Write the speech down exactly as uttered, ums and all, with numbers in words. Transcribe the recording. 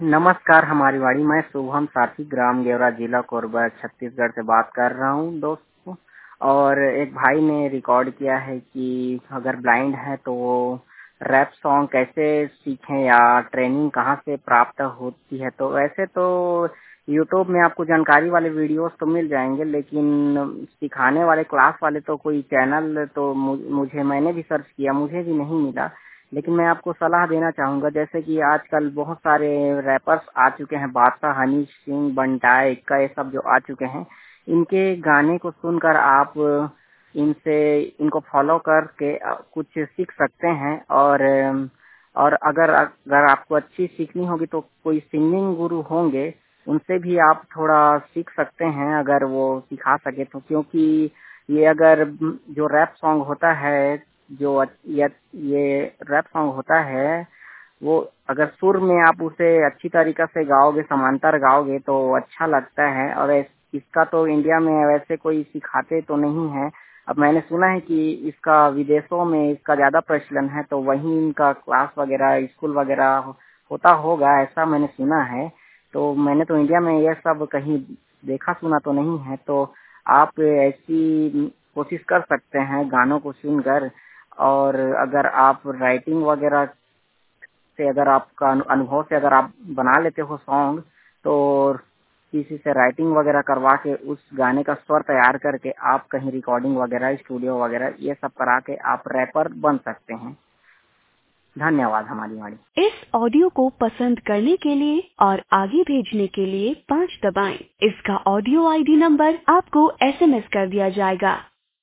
नमस्कार हमारी वाणी। मैं शुभम साथी ग्राम गेवरा जिला कोरबा छत्तीसगढ़ से बात कर रहा हूँ दोस्तों। और एक भाई ने रिकॉर्ड किया है कि अगर ब्लाइंड है तो वो रैप सॉन्ग कैसे सीखें या ट्रेनिंग कहाँ से प्राप्त होती है। तो वैसे तो यूट्यूब में आपको जानकारी वाले वीडियोस तो मिल जाएंगे, लेकिन सिखाने वाले क्लास वाले तो कोई चैनल तो मुझे मैंने भी सर्च किया, मुझे भी नहीं मिला। लेकिन मैं आपको सलाह देना चाहूंगा, जैसे कि आजकल बहुत सारे रैपर्स आ चुके हैं, बादशाह, हनी सिंह, बंटाए, इक्का, ये सब जो आ चुके हैं, इनके गाने को सुनकर आप इनसे इनको फॉलो करके कुछ सीख सकते हैं। और और अगर अगर आपको अच्छी सीखनी होगी तो कोई सिंगिंग गुरु होंगे, उनसे भी आप थोड़ा सीख सकते हैं अगर वो सिखा सके तो। क्योंकि ये अगर जो रैप सॉन्ग होता है, जो ये, ये रैप सॉन्ग होता है, वो अगर सुर में आप उसे अच्छी तरीके से गाओगे, समांतर गाओगे तो अच्छा लगता है। और इसका तो इंडिया में वैसे कोई सिखाते तो नहीं है। अब मैंने सुना है कि इसका विदेशों में इसका ज्यादा प्रचलन है, तो वहीं इनका क्लास वगैरह, स्कूल वगैरह होता होगा, ऐसा मैंने सुना है। तो मैंने तो इंडिया में यह सब कहीं देखा सुना तो नहीं है। तो आप ऐसी कोशिश कर सकते हैं गानों को सुनकर। और अगर आप राइटिंग वगैरह से, अगर आपका अनुभव से अगर आप बना लेते हो सॉन्ग, तो किसी से राइटिंग वगैरह करवा के उस गाने का स्वर तैयार करके आप कहीं रिकॉर्डिंग वगैरह, स्टूडियो वगैरह ये सब करा के आप रैपर बन सकते हैं। धन्यवाद हमारी वाणी। इस ऑडियो को पसंद करने के लिए और आगे भेजने के लिए पाँच दबाएं। इसका ऑडियो आईडी नंबर आपको एसएमएस कर दिया जाएगा।